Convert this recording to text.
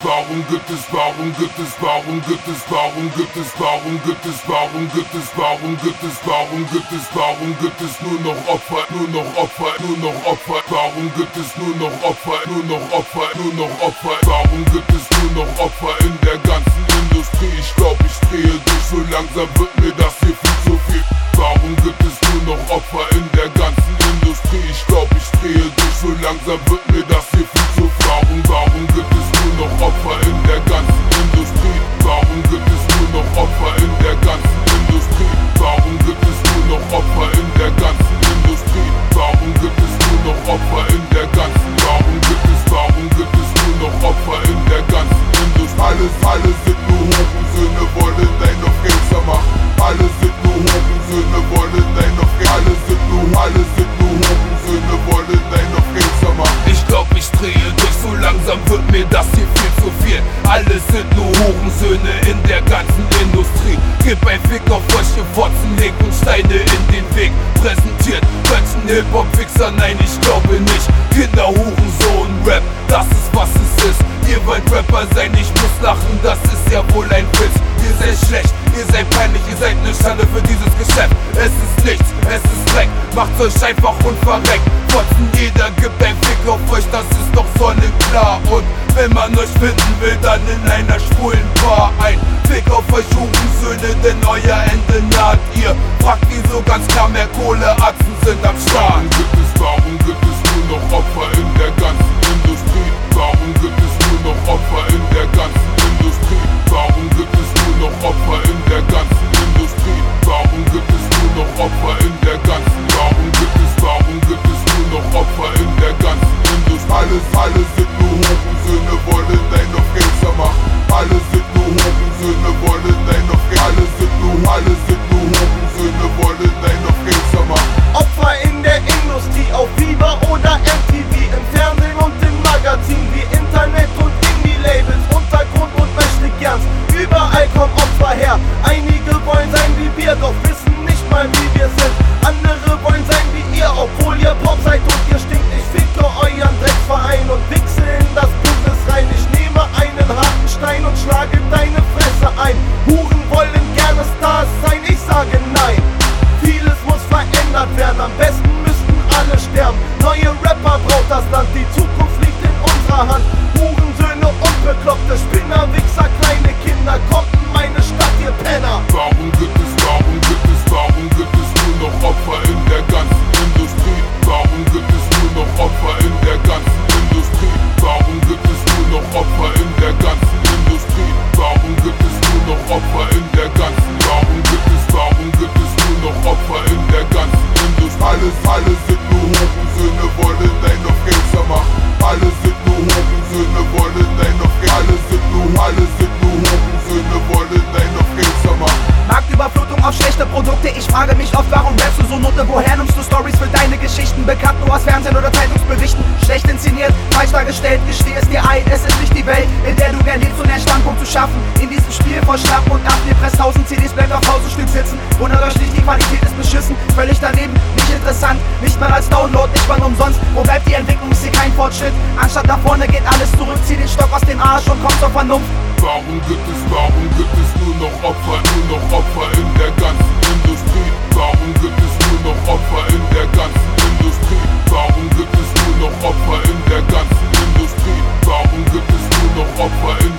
warum gibt es, warum gibt es, warum gibt es, warum gibt es, warum gibt es, warum gibt es, warum gibt es, warum gibt es, warum gibt es nur noch Opfer, nur noch Opfer, nur noch Opfer, warum gibt es nur noch Opfer, nur noch Opfer, nur noch Opfer, warum gibt es nur noch Opfer in der ganzen Industrie? Ich glaub, ich drehe durch, so langsam wird mir das hier viel zu viel. Warum gibt es nur noch Opfer in der ganzen Industrie? Ich glaub, ich drehe durch, so langsam wird mir das hier viel zu viel. Warum gibt es nur noch Opfer in der ganzen Industrie? Warum gibt es nur noch Opfer in der ganzen Industrie? Warum gibt es nur noch Opfer in der ganzen Industrie? Warum gibt es nur noch Opfer in der ganzen? Warum gibt es nur noch Opfer in der ganzen Industrie? Alle sind nur Hurensöhne, wollen dein auf Gangster machen. Alle sind nur Hurensöhne, wollen dein auf Gangster. Alle sind nur Hurensöhne, wollen dein auf Gangster machen. Ich glaub, ich drehe durch, so langsam wird mir das hier viel zu viel. Alle sind nur Hurensöhne in der ganzen Industrie. Gib ein Fick auf euch, ihr Fotzen, legt uns Steine in den Weg. Präsentiert deutschen Hip-Hop-Fixer, nein, ich glaube nicht. Kinder, Hurensohn, Rap, das ist was es ist. Ihr wollt Rapper sein, ich muss lachen, das ist ja wohl ein Witz. Ihr seid schlecht, ihr seid peinlich, ihr seid ne Schande für dieses Geschäft. Es ist nichts, es ist Dreck, macht euch einfach unverreckt. Fotzen, jeder gibt ein Fick auf euch, das ist doch sonnenklar. Und wenn man euch finden will, dann in einer schwulen Bar. Ein Fick auf euch Hurensöhne, denn euer Ende naht. Ihr fragt wieso, ganz klar, mehr Kohleachsen sind am Start. Warum gibt es nur noch Opfer in der ganzen Industrie? Warum gibt es nur noch Opfer in der ganzen Industrie? Warum gibt es nur noch Opfer in der ganzen Industrie? Warum gibt es nur noch Opfer in der ganzen? Warum gibt es nur noch Opfer in der ganzen Industrie? Alle sind nur Hurensöhne, wollen dein auf Gangster machen. Alle sind nur Hurensöhne, wollen dein auf Gangster. Alle sind nur Hurensöhne, wollen dein auf Gangster machen. Opfer in der Industrie, auf Viva oder MTV, im Fernsehen und im Magazin, wie Internet und Indie-Labels, Untergrund und Möchtegern. Überall kommen Opfer her. Einige wollen sein wie wir, doch wissen nicht mal wie wir sind. Andere wollen sein wie ihr, obwohl ihr Pop seid und ihr stinkt. Ich ficke euren Dreckverein und wichse in das Bundes rein. Ich nehme einen harten Stein und schlage deine Fresse ein. Huren wollen gerne Stars sein, ich sage nein. Vieles muss verändert werden, am besten müssten alle sterben. Neue Rapper braucht das Land, die Zukunft liegt in unserer Hand. Hurensöhne und bekloppte Spinner, Wichser, kleine Kinder, kommt in meine Stadt, ihr Penner. Warum gibt es nur noch Opfer in der ganzen Industrie? Warum gibt es nur noch Opfer in der ganzen Industrie? Warum gibt es nur noch Opfer in der ganzen Industrie? Warum gibt es nur noch Opfer in der ganzen? Warum gibt es nur noch Opfer in der ganzen Industrie? Alle sind nur Hurensöhne, wollen dein auf Gangster machen. Alle sind nur Hurensöhne, wollen dein auf Gangster. Alle sind nur Hurensöhne, wollen dein auf Gangster machen. Marktüberflutung auf schlechte Produkte. Ich frage mich oft, warum rappst du so Note? Woher nimmst du Stories für deine Geschichten? Bekannt nur aus Fernsehen oder Zeitungsberichten. Schlecht inszeniert, falsch dargestellt. Gesteh es dir ein, es ist nicht die Welt, in der du gern lebst, und einen Standpunkt zu schaffen. In diesem Spiel voll Schlappen und Affen. Ihr presst 1000 CDs, bleibt auf Hausestück sitzen. Wundert euch nicht, die Qualität ist beschissen. Völlig daneben, nicht interessant. Nicht mal als Download, nicht mal umsonst. Wo bleibt die Entwicklung? Ist hier kein Fortschritt. Anstatt nach vorne geht alles zurück. Zieh den Stock aus dem Arsch und komm zur Vernunft. Warum gibt es nur noch Opfer in der ganzen Industrie? Warum gibt es nur noch Opfer in der ganzen Industrie? Warum gibt es nur noch Opfer in der ganzen Industrie? Warum gibt es nur noch Opfer in